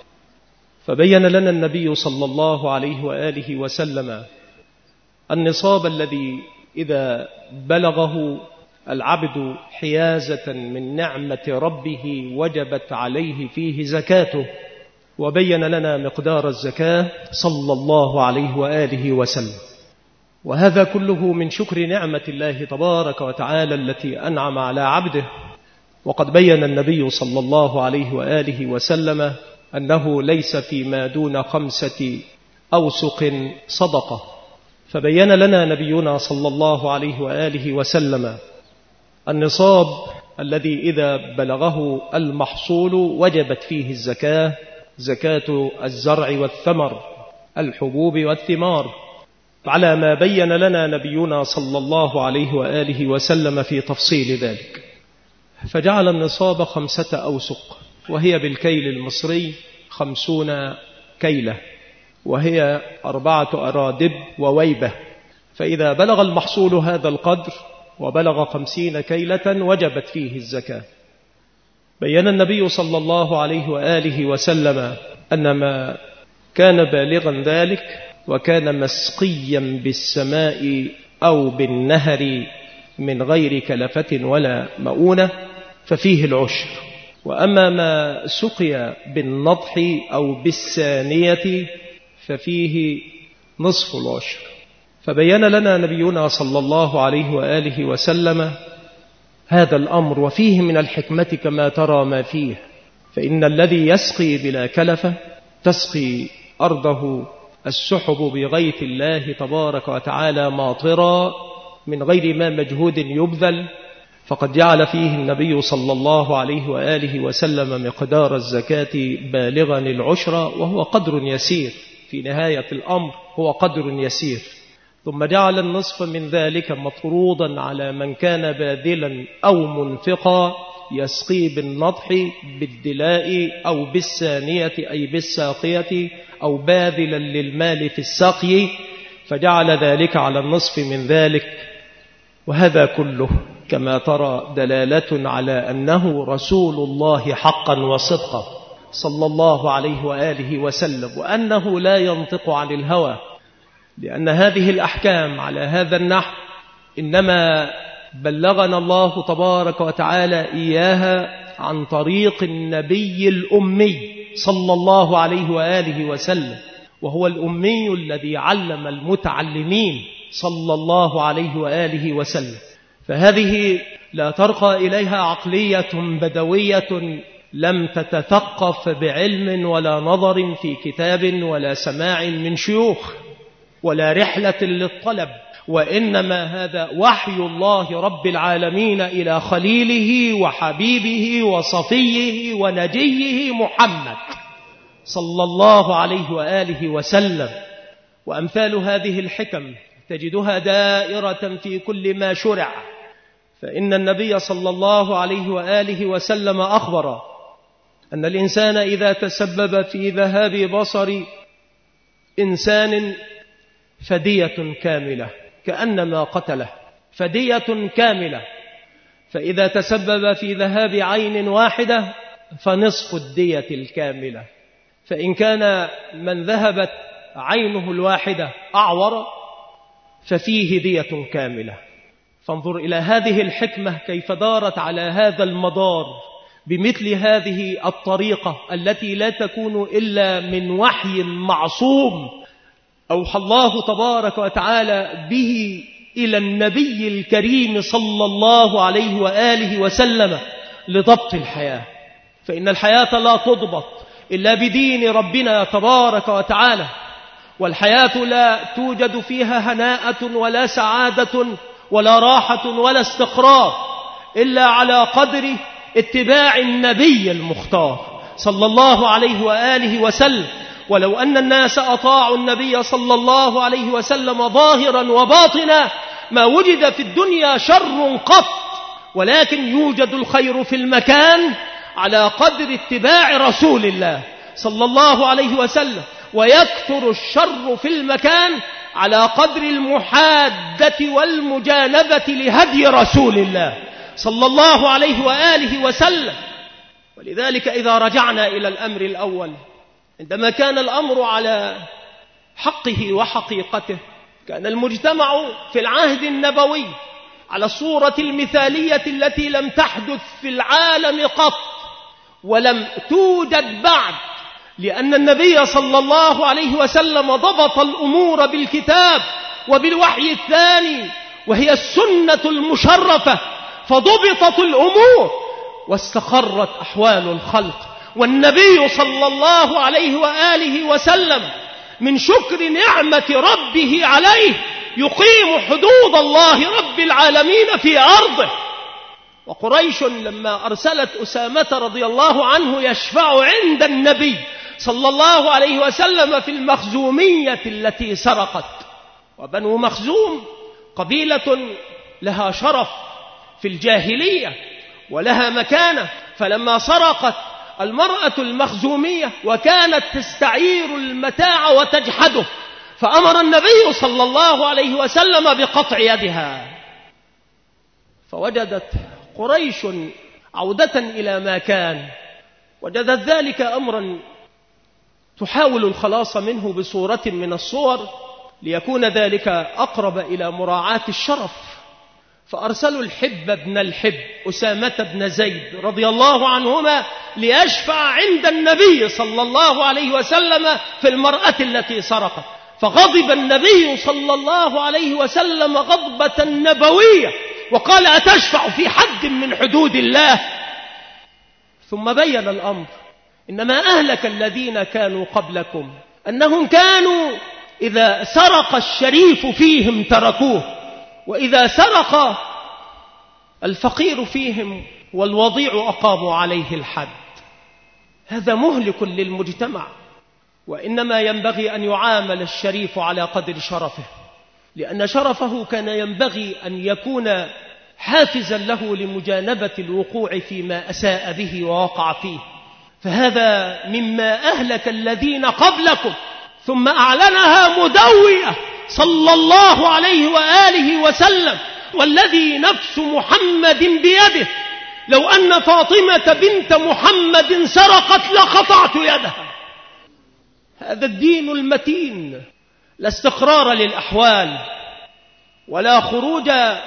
فبين لنا النبي صلى الله عليه وآله وسلم النصاب الذي إذا بلغه العبد حيازة من نعمة ربه وجبت عليه فيه زكاته، وبين لنا مقدار الزكاة صلى الله عليه وآله وسلم. وهذا كله من شكر نعمة الله تبارك وتعالى التي أنعم على عبده. وقد بين النبي صلى الله عليه وآله وسلم أنه ليس فيما دون خمسة أوسق صدقة، فبين لنا نبينا صلى الله عليه وآله وسلم النصاب الذي إذا بلغه المحصول وجبت فيه الزكاة، زكاة الزرع والثمر، الحبوب والثمار، على ما بين لنا نبينا صلى الله عليه وآله وسلم في تفصيل ذلك. فجعل النصاب خمسة أوسق، وهي بالكيل المصري خمسون كيلة، وهي أربعة أرادب وويبة. فإذا بلغ المحصول هذا القدر وبلغ خمسين كيلة وجبت فيه الزكاة. بيّن النبي صلى الله عليه وآله وسلم أن ما كان بالغا ذلك وكان مسقيا بالسماء أو بالنهر من غير كلفة ولا مؤونة ففيه العشر، وأما ما سقي بالنضح أو بالسانية ففيه نصف العشر. فبين لنا نبينا صلى الله عليه وآله وسلم هذا الأمر، وفيه من الحكمة كما ترى ما فيه. فإن الذي يسقي بلا كلفة تسقي أرضه السحب بغيث الله تبارك وتعالى ماطرا من غير ما مجهود يبذل، فقد جعل فيه النبي صلى الله عليه وآله وسلم مقدار الزكاة بالغا العشر، وهو قدر يسير في نهاية الأمر، هو قدر يسير. ثم جعل النصف من ذلك مفروضا على من كان باذلا أو منفقا يسقي بالنضح بالدلاء أو بالسانية أي بالساقية أو باذلا للمال في السقي، فجعل ذلك على النصف من ذلك. وهذا كله كما ترى دلالة على أنه رسول الله حقا وصدقا صلى الله عليه وآله وسلم، وأنه لا ينطق عن الهوى، لأن هذه الأحكام على هذا النحو إنما بلغنا الله تبارك وتعالى إياها عن طريق النبي الأمي صلى الله عليه وآله وسلم، وهو الأمي الذي علم المتعلمين صلى الله عليه وآله وسلم. فهذه لا ترقى إليها عقلية بدوية لم تتثقف بعلم ولا نظر في كتاب ولا سماع من شيوخ ولا رحلة للطلب، وإنما هذا وحي الله رب العالمين إلى خليله وحبيبه وصفيه ونجيه محمد صلى الله عليه وآله وسلم. وأمثال هذه الحكم تجدها دائرة في كل ما شرع، فإن النبي صلى الله عليه وآله وسلم أخبر أن الإنسان إذا تسبب في ذهاب بصر إنسان فدية كاملة كأنما قتله، فدية كاملة. فإذا تسبب في ذهاب عين واحدة فنصف الدية الكاملة. فإن كان من ذهبت عينه الواحدة أعور ففيه دية كاملة. فانظر إلى هذه الحكمة كيف دارت على هذا المدار بمثل هذه الطريقة التي لا تكون إلا من وحي معصوم أوحى الله تبارك وتعالى به إلى النبي الكريم صلى الله عليه وآله وسلم لضبط الحياة. فإن الحياة لا تضبط إلا بدين ربنا تبارك وتعالى، والحياة لا توجد فيها هناءة ولا سعادة ولا راحة ولا استقرار إلا على قدر اتباع النبي المختار صلى الله عليه وآله وسلم. ولو أن الناس أطاعوا النبي صلى الله عليه وسلم ظاهرا وباطنا ما وجد في الدنيا شر قط، ولكن يوجد الخير في المكان على قدر اتباع رسول الله صلى الله عليه وسلم، ويكثر الشر في المكان على قدر المحادة والمجانبة لهدي رسول الله صلى الله عليه وآله وسلم. ولذلك إذا رجعنا إلى الأمر الأول، عندما كان الأمر على حقه وحقيقته، كان المجتمع في العهد النبوي على الصورة المثالية التي لم تحدث في العالم قط ولم توجد بعد، لأن النبي صلى الله عليه وسلم ضبط الأمور بالكتاب وبالوحي الثاني وهي السنة المشرفة، فضبطت الأمور واستقرت أحوال الخلق. والنبي صلى الله عليه وآله وسلم من شكر نعمة ربه عليه يقيم حدود الله رب العالمين في أرضه. وقريش لما أرسلت أسامة رضي الله عنه يشفع عند النبي صلى الله عليه وسلم في المخزومية التي سرقت، وبنو مخزوم قبيلة لها شرف في الجاهلية ولها مكانة، فلما سرقت المرأة المخزومية وكانت تستعير المتاع وتجحده، فأمر النبي صلى الله عليه وسلم بقطع يدها. فوجدت قريش عودة إلى ما كان، وجدت ذلك أمرا تحاول الخلاص منه بصورة من الصور ليكون ذلك أقرب إلى مراعاة الشرف، فأرسلوا الحب بن الحب أسامة بن زيد رضي الله عنهما ليشفع عند النبي صلى الله عليه وسلم في المرأة التي سرقت. فغضب النبي صلى الله عليه وسلم غضبة نبوية وقال: أتشفع في حد من حدود الله؟ ثم بين الأمر: إنما أهلك الذين كانوا قبلكم أنهم كانوا إذا سرق الشريف فيهم تركوه، وإذا سرق الفقير فيهم والوضيع أقاموا عليه الحد. هذا مهلك للمجتمع، وإنما ينبغي أن يعامل الشريف على قدر شرفه، لأن شرفه كان ينبغي أن يكون حافزا له لمجانبة الوقوع فيما أساء به ووقع فيه. فهذا مما أهلك الذين قبلكم، ثم أعلنها مدوية صلى الله عليه وآله وسلم: والذي نفس محمد بيده لو أن فاطمة بنت محمد سرقت لقطعت يدها. هذا الدين المتين، لا استقرار للأحوال ولا خروج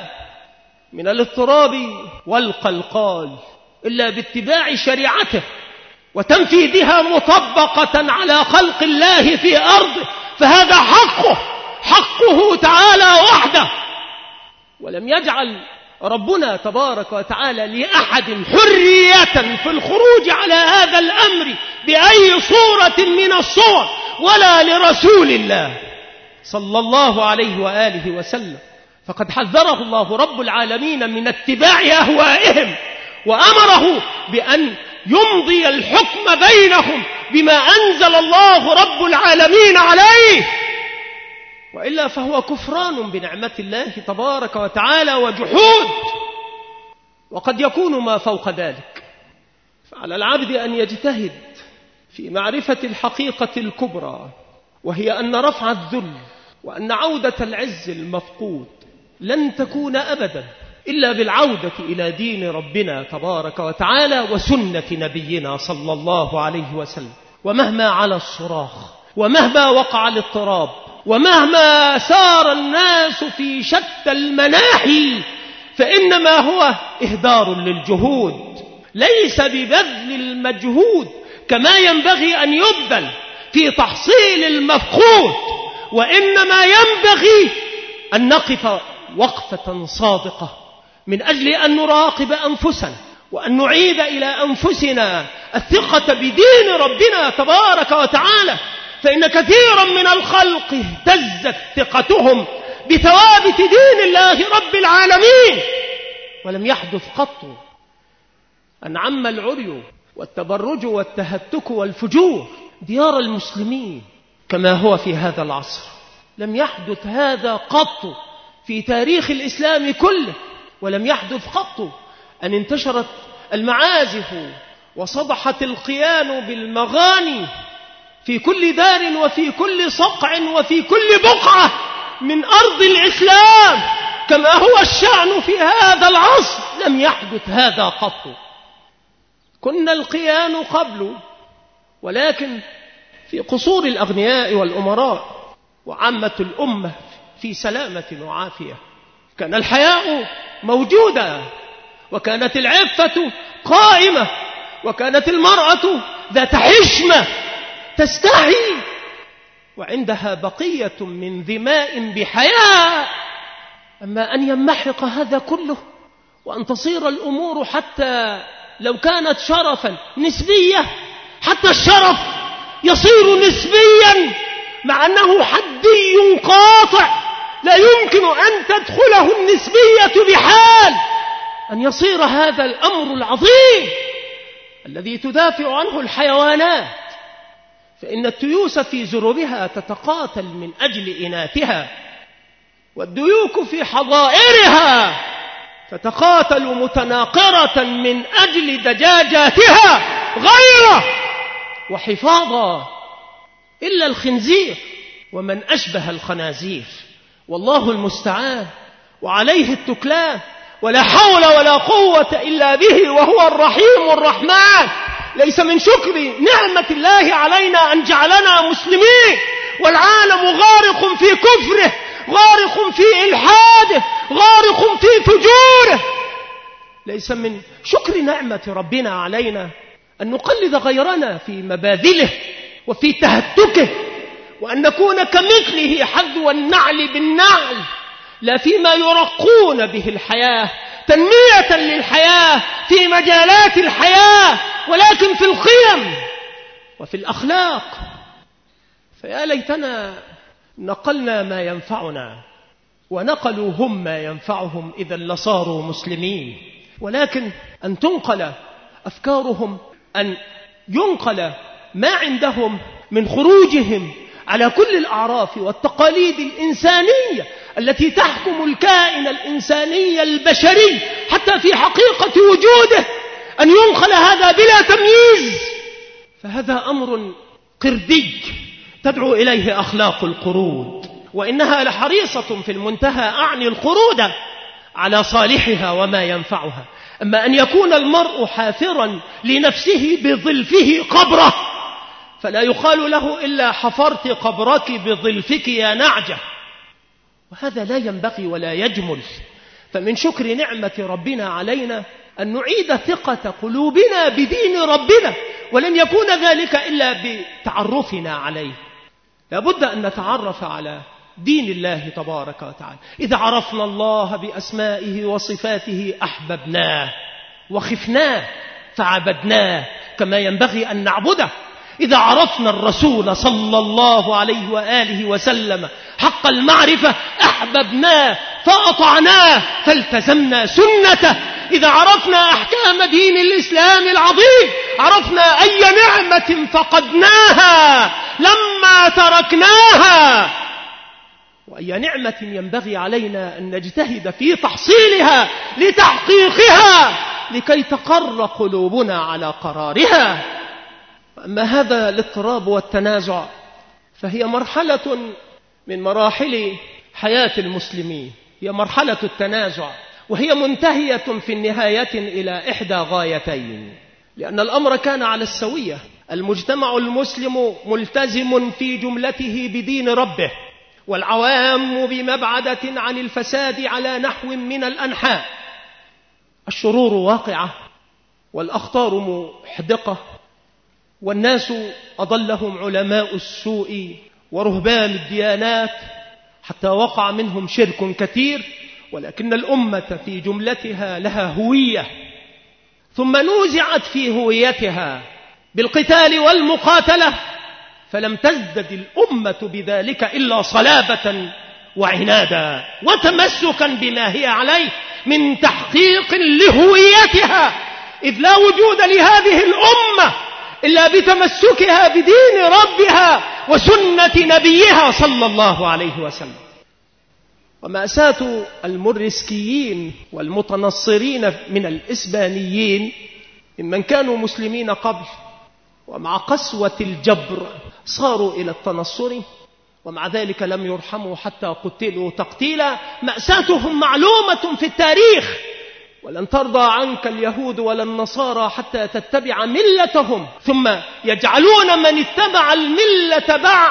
من الاضطراب والقلقال إلا باتباع شريعته وتنفيذها مطبقة على خلق الله في أرضه، فهذا حقه حقه تعالى وحده. ولم يجعل ربنا تبارك وتعالى لأحد حرية في الخروج على هذا الأمر بأي صورة من الصور، ولا لرسول الله صلى الله عليه وآله وسلم، فقد حذره الله رب العالمين من اتباع أهوائهم، وأمره بأن يمضي الحكم بينهم بما أنزل الله رب العالمين عليه، وإلا فهو كفران بنعمة الله تبارك وتعالى وجحود. وقد يكون ما فوق ذلك، فعلى العبد أن يجتهد في معرفة الحقيقة الكبرى، وهي أن رفع الذل وأن عودة العز المفقود لن تكون أبدا إلا بالعودة إلى دين ربنا تبارك وتعالى وسنة نبينا صلى الله عليه وسلم. ومهما على الصراخ، ومهما وقع الاضطراب، ومهما سار الناس في شتى المناحي، فإنما هو إهدار للجهود، ليس ببذل المجهود كما ينبغي أن يبذل في تحصيل المفقود، وإنما ينبغي أن نقف وقفة صادقة من أجل أن نراقب أنفسنا، وأن نعيد إلى أنفسنا الثقة بدين ربنا تبارك وتعالى. فإن كثيرا من الخلق اهتزت ثقتهم بثوابت دين الله رب العالمين، ولم يحدث قط أن عم العري والتبرج والتهتك والفجور ديار المسلمين كما هو في هذا العصر. لم يحدث هذا قط في تاريخ الإسلام كله، ولم يحدث قط أن انتشرت المعازف وصبحت القيان بالمغاني في كل دار وفي كل صقع وفي كل بقعة من أرض الإسلام كما هو الشأن في هذا العصر. لم يحدث هذا قط. كنا القيان قبل، ولكن في قصور الأغنياء والأمراء، وعامة الأمة في سلامة وعافية. كان الحياء موجودا، وكانت العفة قائمة، وكانت المرأة ذات حشمة تستحي، وعندها بقية من ذماء بحياء. أما أن يمحق هذا كله وأن تصير الأمور حتى لو كانت شرفا نسبية، حتى الشرف يصير نسبيا مع أنه حدي قاطع لا يمكن أن تدخله النسبية بحال. أن يصير هذا الأمر العظيم الذي تدافع عنه الحيوانات، فإن التيوس في زربها تتقاتل من أجل إناثها، والديوك في حظائرها تتقاتل متناقرة من أجل دجاجاتها غيره وحفاظا. إلا الخنزير ومن أشبه الخنازير، والله المستعان وعليه التكلان، ولا حول ولا قوة إلا به، وهو الرحيم الرحمن. ليس من شكر نعمة الله علينا أن جعلنا مسلمين والعالم غارق في كفره، غارق في إلحاده، غارق في فجوره. ليس من شكر نعمة ربنا علينا أن نقلد غيرنا في مباذله وفي تهتكه، وأن نكون كمثله حذو النعل بالنعل، لا فيما يرقون به الحياة تنمية للحياة في مجالات الحياة، ولكن في القيم وفي الأخلاق. فيا ليتنا نقلنا ما ينفعنا ونقلوا هم ما ينفعهم، إذا لصاروا مسلمين. ولكن أن تنقل أفكارهم، أن ينقل ما عندهم من خروجهم على كل الأعراف والتقاليد الإنسانية التي تحكم الكائن الإنساني البشري حتى في حقيقة وجوده، أن ينقل هذا بلا تمييز، فهذا أمر قردي تدعو إليه أخلاق القرود، وإنها لحريصة في المنتهى أعني القرود على صالحها وما ينفعها. أما أن يكون المرء حافرا لنفسه بظلفه قبره، فلا يقال له إلا حفرت قبرك بظلفك يا نعجة، وهذا لا ينبغي ولا يجمل. فمن شكر نعمة ربنا علينا أن نعيد ثقة قلوبنا بدين ربنا، ولن يكون ذلك إلا بتعرفنا عليه. لابد أن نتعرف على دين الله تبارك وتعالى. إذا عرفنا الله بأسمائه وصفاته أحببناه وخفناه فعبدناه كما ينبغي أن نعبده. إذا عرفنا الرسول صلى الله عليه وآله وسلم حق المعرفة أحببناه فأطعناه فالتزمنا سنته. إذا عرفنا أحكام دين الإسلام العظيم عرفنا أي نعمة فقدناها لما تركناها، وأي نعمة ينبغي علينا أن نجتهد في تحصيلها لتحقيقها لكي تقر قلوبنا على قرارها. أما هذا الاضطراب والتنازع فهي مرحلة من مراحل حياة المسلمين، هي مرحلة التنازع، وهي منتهية في النهاية إلى إحدى غايتين، لأن الأمر كان على السوية. المجتمع المسلم ملتزم في جملته بدين ربه، والعوام بمبعدة عن الفساد على نحو من الأنحاء. الشرور واقعة والأخطار محدقة، والناس أضلهم علماء السوء ورهبان الديانات حتى وقع منهم شرك كثير، ولكن الأمة في جملتها لها هوية، ثم نوزعت في هويتها بالقتال والمقاتلة، فلم تزدد الأمة بذلك إلا صلابة وعنادا وتمسكا بما هي عليه من تحقيق لهويتها، إذ لا وجود لهذه الأمة إلا بتمسكها بدين ربها وسنة نبيها صلى الله عليه وسلم. ومأساة المرسكيين والمتنصرين من الإسبانيين ممن كانوا مسلمين قبل، ومع قسوة الجبر صاروا إلى التنصر، ومع ذلك لم يرحموا حتى قتلوا تقتيلا. مأساتهم معلومة في التاريخ، ولن ترضى عنك اليهود ولا النصارى حتى تتبع ملتهم، ثم يجعلون من اتبع الملة بعد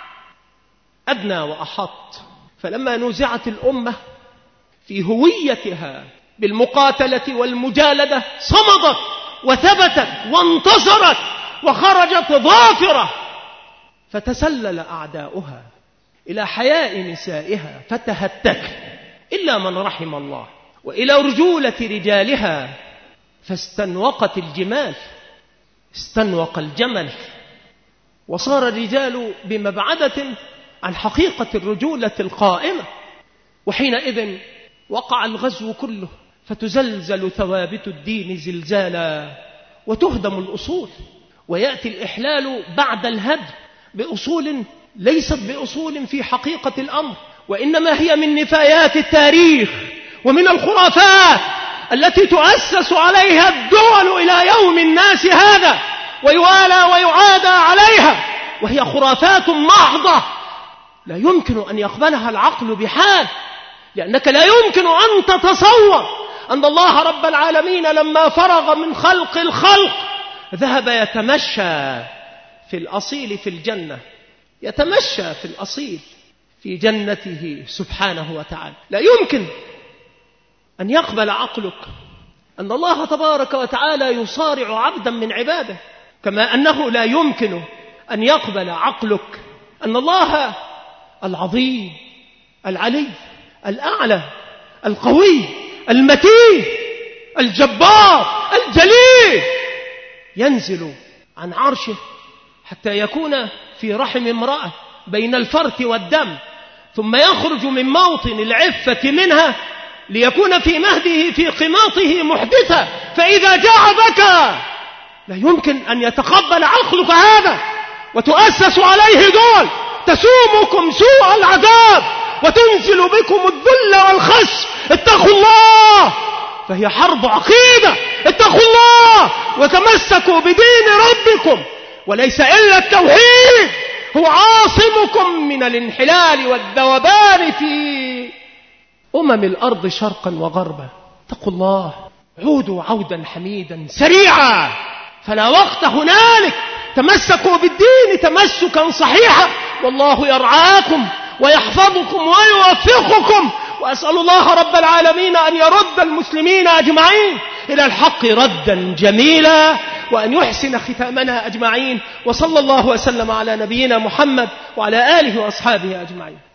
أدنى وأحط. فلما نزعت الأمة في هويتها بالمقاتلة والمجالدة صمدت وثبتت وانتصرت وخرجت ظافرة، فتسلل أعداؤها إلى حياء نسائها فتهتك إلا من رحم الله، وإلى رجولة رجالها فاستنوقت الجمال، استنوق الجمل، وصار الرجال بمبعدة عن حقيقة الرجولة القائمة. وحينئذ وقع الغزو كله، فتزلزل ثوابت الدين زلزالا وتهدم الأصول، ويأتي الإحلال بعد الهدم بأصول ليست بأصول في حقيقة الأمر، وإنما هي من نفايات التاريخ ومن الخرافات التي تؤسس عليها الدول إلى يوم الناس هذا، ويوالى ويعادى عليها، وهي خرافات محضة لا يمكن أن يقبلها العقل بحال، لأنك لا يمكن أن تتصور أن الله رب العالمين لما فرغ من خلق الخلق ذهب يتمشى في الأصيل في الجنة، يتمشى في الأصيل في جنته سبحانه وتعالى. لا يمكن أن يقبل عقلك أن الله تبارك وتعالى يصارع عبدا من عباده، كما أنه لا يمكن أن يقبل عقلك أن الله العظيم العلي الأعلى القوي المتين الجبار الجليل ينزل عن عرشه حتى يكون في رحم امرأة بين الفرث والدم، ثم يخرج من موطن العفة منها ليكون في مهده في قماطه محدثا، فإذا جاء بكى. لا يمكن أن يتقبل عقلك هذا، وتؤسس عليه دول تسومكم سوء العذاب وتنزل بكم الذل والخس. اتقوا الله، فهي حرب عقيدة. اتقوا الله وتمسكوا بدين ربكم، وليس إلا التوحيد هو عاصمكم من الانحلال والذوبان في أمم الأرض شرقا وغربا. اتقوا الله، عودوا عودا حميدا سريعا، فلا وقت هنالك. تمسكوا بالدين تمسكا صحيحا، والله يرعاكم ويحفظكم ويوفقكم. وأسأل الله رب العالمين أن يرد المسلمين أجمعين إلى الحق ردا جميلا، وأن يحسن ختامنا أجمعين. وصلى الله وسلم على نبينا محمد وعلى آله وأصحابه أجمعين.